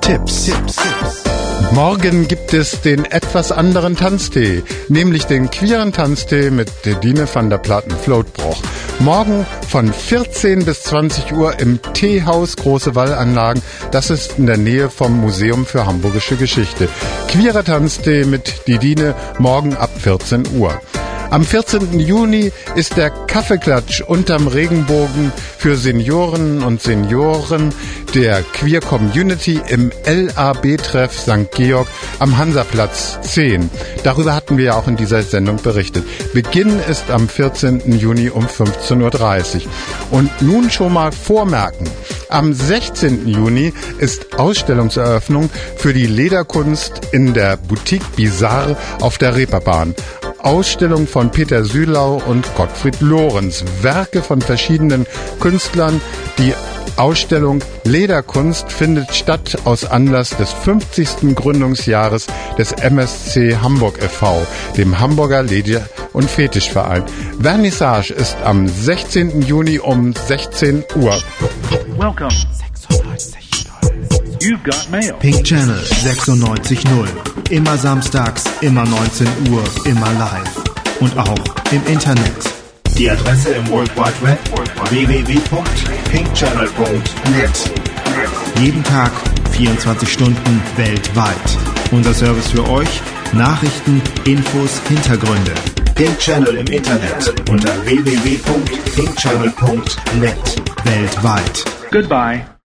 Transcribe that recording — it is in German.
Tipps. Morgen gibt es den etwas anderen Tanztee, nämlich den queeren Tanztee mit Dedine van der Platen-Floatbroch. Morgen von 14 bis 20 Uhr im Teehaus Große Wallanlagen. Das ist in der Nähe vom Museum für Hamburgische Geschichte. Queerer Tanztee mit Dedine morgen ab 14 Uhr. Am 14. Juni ist der Kaffeeklatsch unterm Regenbogen für Seniorinnen und Senioren der Queer Community im LAB-Treff St. Georg am Hansaplatz 10. Darüber hatten wir ja auch in dieser Sendung berichtet. Beginn ist am 14. Juni um 15.30 Uhr. Und nun schon mal vormerken. Am 16. Juni ist Ausstellungseröffnung für die Lederkunst in der Boutique Bizarre auf der Reeperbahn. Ausstellung von Peter Sülau und Gottfried Lorenz. Werke von verschiedenen Künstlern. Die Ausstellung Lederkunst findet statt aus Anlass des 50. Gründungsjahres des MSC Hamburg e.V., dem Hamburger Leder- und Fetischverein. Vernissage ist am 16. Juni um 16 Uhr. Welcome. You've got mail. Pink Channel 96.0. Immer samstags, immer 19 Uhr, immer live. Und auch im Internet. Die Adresse im World Wide Web: www.pinkchannel.net. Jeden Tag, 24 Stunden weltweit. Unser Service für euch: Nachrichten, Infos, Hintergründe. Pink Channel im Internet unter www.pinkchannel.net. Weltweit. Goodbye.